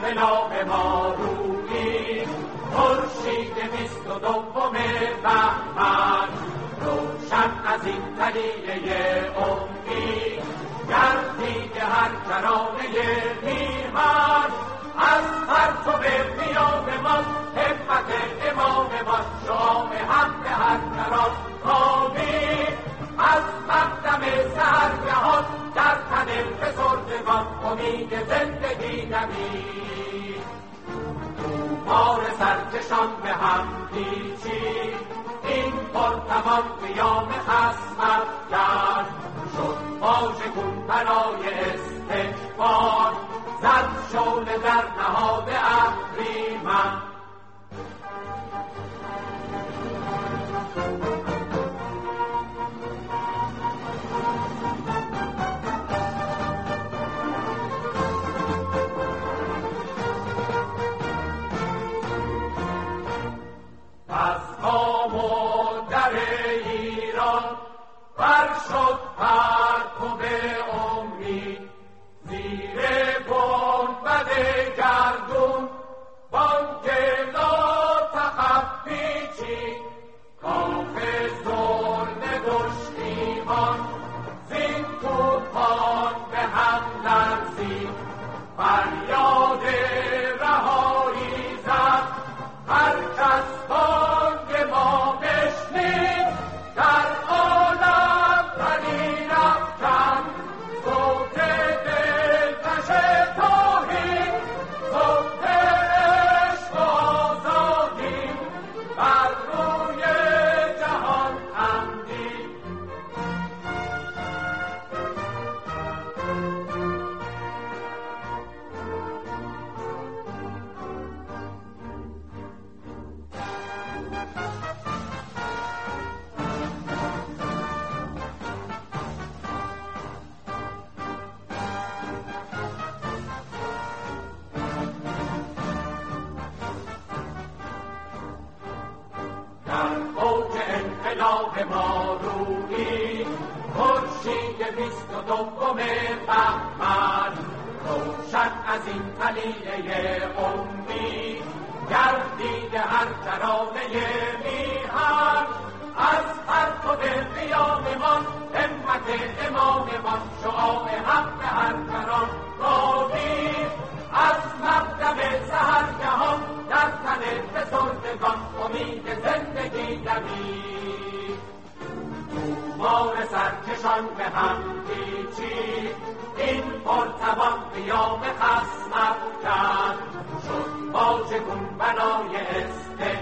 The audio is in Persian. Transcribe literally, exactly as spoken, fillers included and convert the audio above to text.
انقلاب ما رویی، خورشید بیست و دوم بهمن، روشن از این طلیعه امید، گردید هر کرانه میهن، از پرتو قیام ما همت امام ما، شام حق هر کران کامی، از مقدم سرگهان در تن فسردگان امید زندگی دمید. تومار سرکشان به هم پیچید، این پرتوان قیام خصمت کرد، شد واژگون برای استکبار، زد شعله در نهاد اهریمن. از بام و در ایران بر شد پرتو امید، زیر گنبد گردون بانگ لا تخفی چید، کاخ ظلم دشمنان زین توفان به هم لرزید، فریاد رهایی زد هر کس بانگ ما بشنید، در عالم پدید افکند صوت دلکش توحید، صوت عشق و آزادی بر روی جهان خندید. در اوج انقلاب ما رویی، خورشید بیست و دوم بهمن، روشن از این طلیعه امید، گردید هر کرانه میهن، از پرتو قیاممان همت اماممان، شعاع حق هر کران کاوید، از مقدم سحرگهان در تن فسردگان امید زندگی دمید. تومار سرکشان به هم پیچید، این پرتوان قیام خصمت کرد، شد واژگون بنای استکبار،